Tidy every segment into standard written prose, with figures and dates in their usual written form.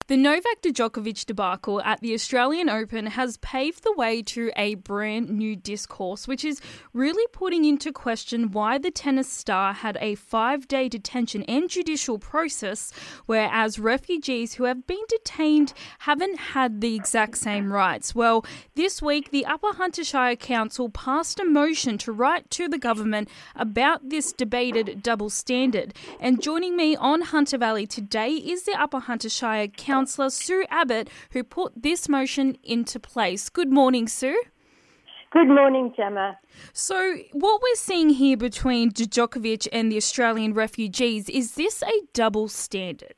The Novak Djokovic debacle at the Australian Open has paved the way to a brand new discourse, which is really putting into question why the tennis star had a 5-day detention and judicial process, whereas refugees who have been detained haven't had the exact same rights. Well, this week, the Upper Hunter Shire Council passed a motion to write to the government about this debated double standard. And joining me on Hunter Valley today is the Upper Hunter Shire Councillor Sue Abbott, who put this motion into place. Good morning, Sue. Good morning, Gemma. So what we're seeing here between Djokovic and the Australian refugees, is this a double standard?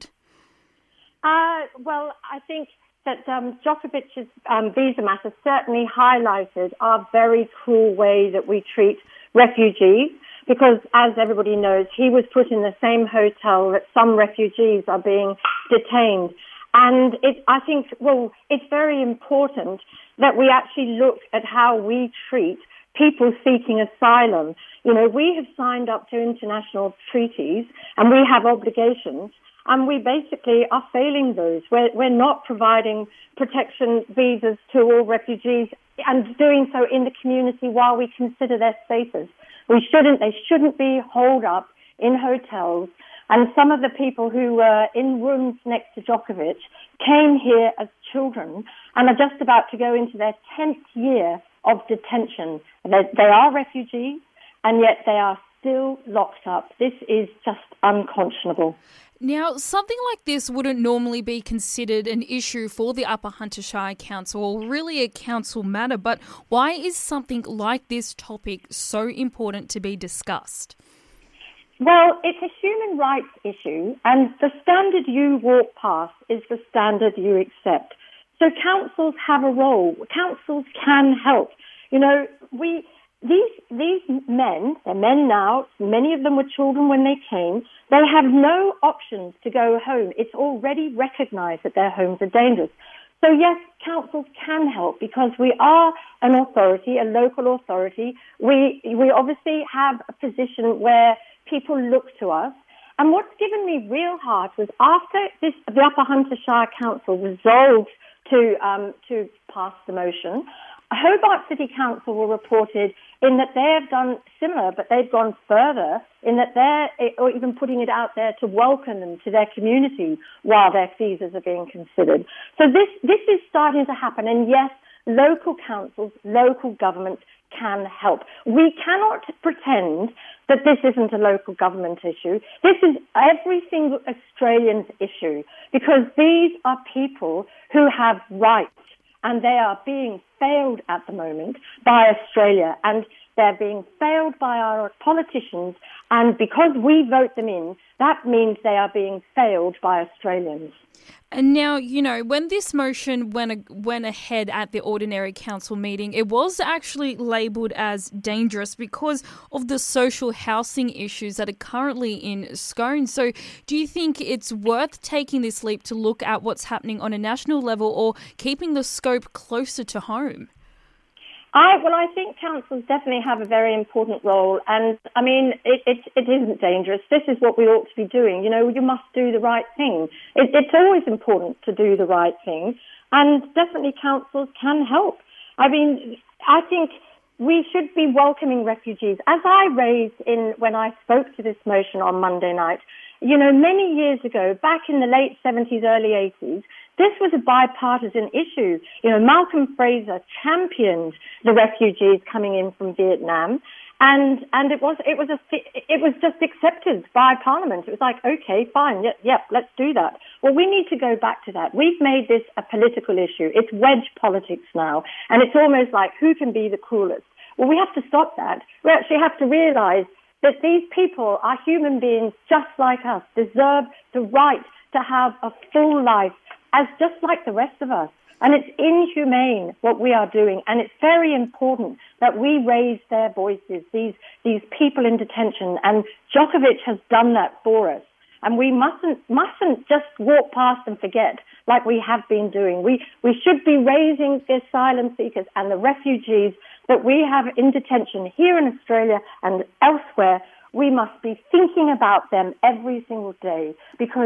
Well, I think that Djokovic's visa matter certainly highlighted our very cruel way that we treat refugees, because as everybody knows, he was put in the same hotel that some refugees are being detained. And I think it's very important that we actually look at how we treat people seeking asylum. You know, we have signed up to international treaties and we have obligations, and we basically are failing those. We're not providing protection visas to all refugees and doing so in the community while we consider their status. They shouldn't be holed up in hotels. And some of the people who were in rooms next to Djokovic came here as children and are just about to go into their 10th year of detention. They are refugees, and yet they are still locked up. This is just unconscionable. Now, something like this wouldn't normally be considered an issue for the Upper Hunter Shire Council, or really a council matter, but why is something like this topic so important to be discussed? Well, it's a human rights issue, and the standard you walk past is the standard you accept. So councils have a role. Councils can help. You know, these men, they're men now, many of them were children when they came, they have no options to go home. It's already recognised that their homes are dangerous. So yes, councils can help because we are an authority, a local authority. We obviously have a position where people look to us. And what's given me real heart was after the Upper Hunter Shire Council resolved to pass the motion, Hobart City Council were reported in that they have done similar, but they've gone further in that or even putting it out there to welcome them to their community while their visas are being considered. So this is starting to happen. And yes, local councils, local governments can help. We cannot pretend that this isn't a local government issue. This is every single Australian's issue, because these are people who have rights, and they are being failed at the moment by Australia, and they're being failed by our politicians, and because we vote them in, that means they are being failed by Australians. And now, you know, when this motion went ahead at the Ordinary Council meeting, it was actually labelled as dangerous because of the social housing issues that are currently in Scone. So do you think it's worth taking this leap to look at what's happening on a national level, or keeping the scope closer to home? I think councils definitely have a very important role, and I mean, it isn't dangerous. This is what we ought to be doing. You know, you must do the right thing. It's always important to do the right thing, and definitely councils can help. I mean, I think we should be welcoming refugees. As I raised when I spoke to this motion on Monday night, you know, many years ago, back in the late 70s, early 80s, this was a bipartisan issue. You know, Malcolm Fraser championed the refugees coming in from Vietnam, and it was just accepted by Parliament. It was like, okay, fine, yep, let's do that. Well, we need to go back to that. We've made this a political issue. It's wedge politics now, and it's almost like who can be the coolest. Well, we have to stop that. We actually have to realise that these people are human beings just like us, deserve the right to have a full life as just like the rest of us. And it's inhumane what we are doing, and it's very important that we raise their voices, these people in detention, and Djokovic has done that for us. And we mustn't just walk past and forget like we have been doing. We should be raising the asylum seekers and the refugees that we have in detention here in Australia and elsewhere. We must be thinking about them every single day, because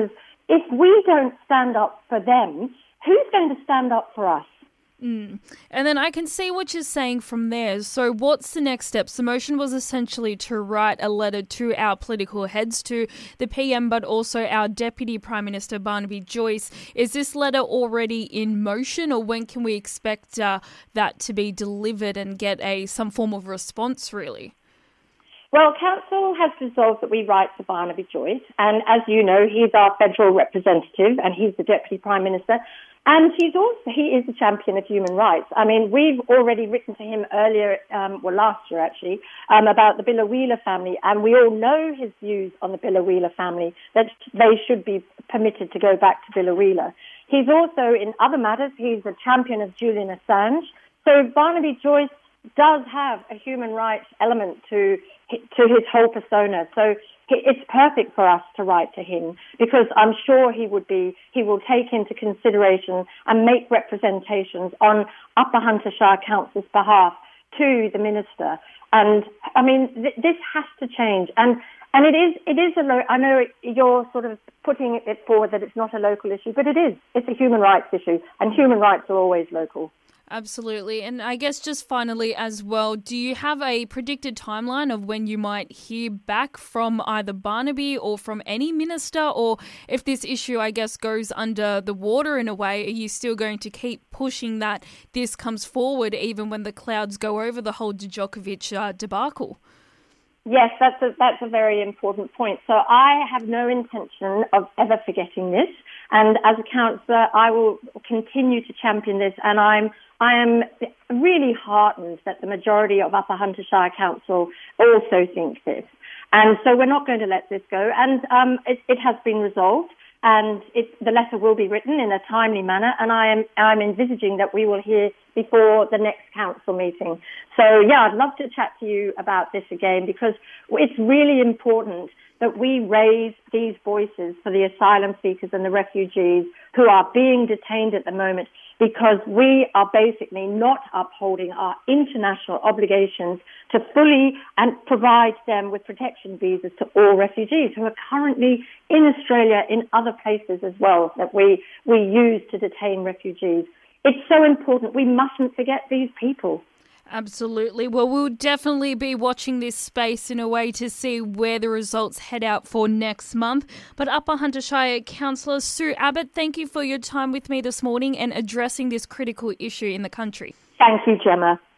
if we don't stand up for them, who's going to stand up for us? And then I can see what you're saying from there. So what's the next steps? The motion was essentially to write a letter to our political heads, to the PM, but also our Deputy Prime Minister, Barnaby Joyce. Is this letter already in motion, or when can we expect that to be delivered and get some form of response, really? Well, Council has resolved that we write to Barnaby Joyce, and as you know, he's our federal representative and he's the Deputy Prime Minister, and he is a champion of human rights. I mean, we've already written to him earlier, last year actually, about the Biloela family, and we all know his views on the Biloela family, that they should be permitted to go back to Biloela. He's also, in other matters, he's a champion of Julian Assange. So Barnaby Joyce does have a human rights element to his whole persona. So it's perfect for us to write to him, because I'm sure he will take into consideration and make representations on Upper Hunter Shire Council's behalf to the minister. And I mean, this has to change. And it is I know you're sort of putting it forward that it's not a local issue, but it is. It's a human rights issue, and human rights are always local. Absolutely. And I guess just finally as well, do you have a predicted timeline of when you might hear back from either Barnaby or from any minister? Or if this issue, I guess, goes under the water in a way, are you still going to keep pushing that this comes forward even when the clouds go over the whole Djokovic debacle? Yes, that's a very important point. So I have no intention of ever forgetting this. And as a councillor, I will continue to champion this. And I am really heartened that the majority of Upper Hunter Shire Council also think this. And so we're not going to let this go. And it has been resolved. And the letter will be written in a timely manner, and I'm envisaging that we will hear before the next council meeting. So, yeah, I'd love to chat to you about this again, because it's really important that we raise these voices for the asylum seekers and the refugees who are being detained at the moment, because we are basically not upholding our international obligations to fully and provide them with protection visas to all refugees who are currently in Australia, in other places as well, that we use to detain refugees. It's so important. We mustn't forget these people. Absolutely. Well, we'll definitely be watching this space in a way to see where the results head out for next month. But Upper Hunter Shire Councillor Sue Abbott, thank you for your time with me this morning and addressing this critical issue in the country. Thank you, Gemma.